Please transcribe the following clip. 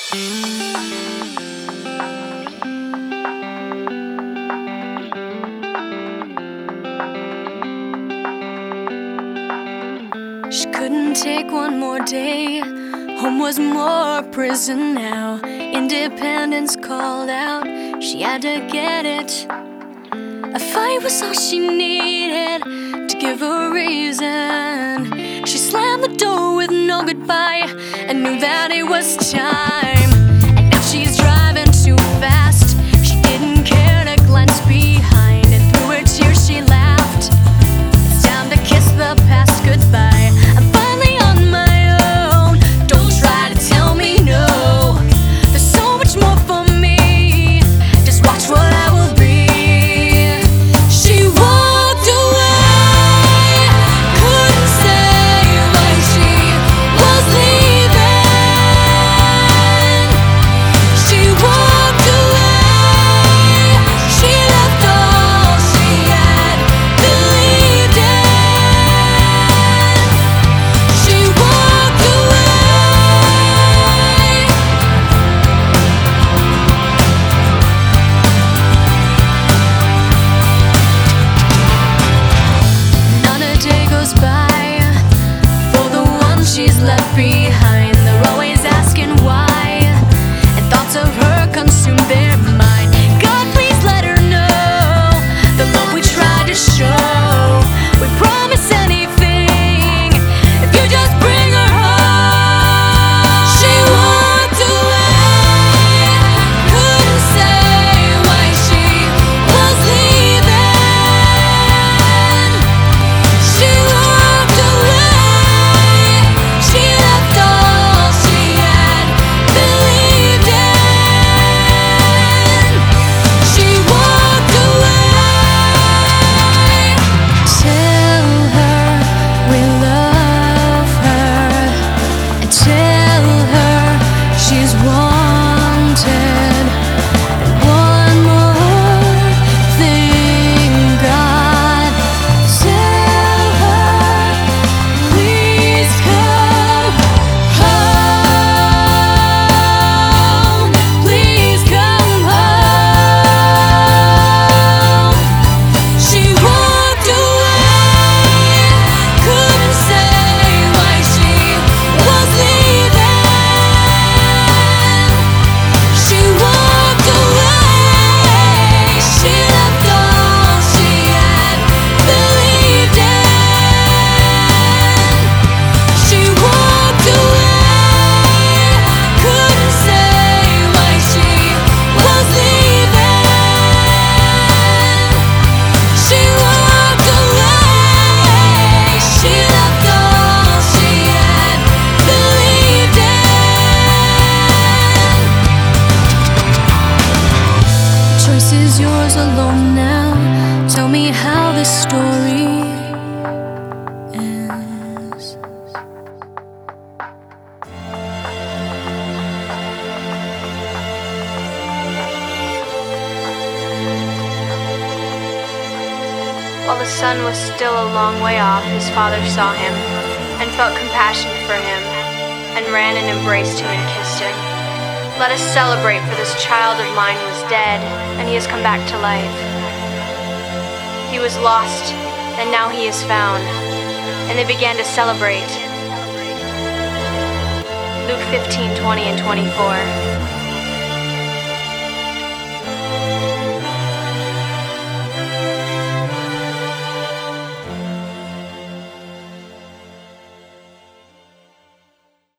She couldn't take one more day. Home was more prison now. Independence called out. She had to get it. A fight was all she needed to give her a reason. She slammed the door with no goodbye and knew that it was time. And now she's driving too fast. She didn't care to glance behind, and through her tears she laughed. It's time to kiss the past goodbye. I'm finally on my own. Don't try to tell me no. There's so much more for me. Just watch what I will be. She walked away. Couldn't say why she was leaving. She walked away. She left all she had believed in. She walked away. Not a day goes by for the one she's left behind. They're always asking why, and thoughts of her consume their mind. God, please let her know the love we tried to show. We promise anything if you just bring her home. She walked away. Couldn't say why she was leaving. She walked away. She left all she had believed in. She walked away. Tell her we love her, and tell her she's wanted. And one more thing, God, tell her, please come home. Please come home. She walked away. Couldn't say why she was leaving. She walked away. She left all she had believed in. She walked away. Couldn't say why she was leaving. She walked away. She left all she had believed in. Choice is yours alone now. Tell me how this story ends. While the sun was still a long way off, his father saw him, and felt compassion for him, and ran and embraced him and kissed him. Let us celebrate, for this child of mine was dead, and he has come back to life. He was lost, and now he is found. And they began to celebrate. Luke 15:20 and 24.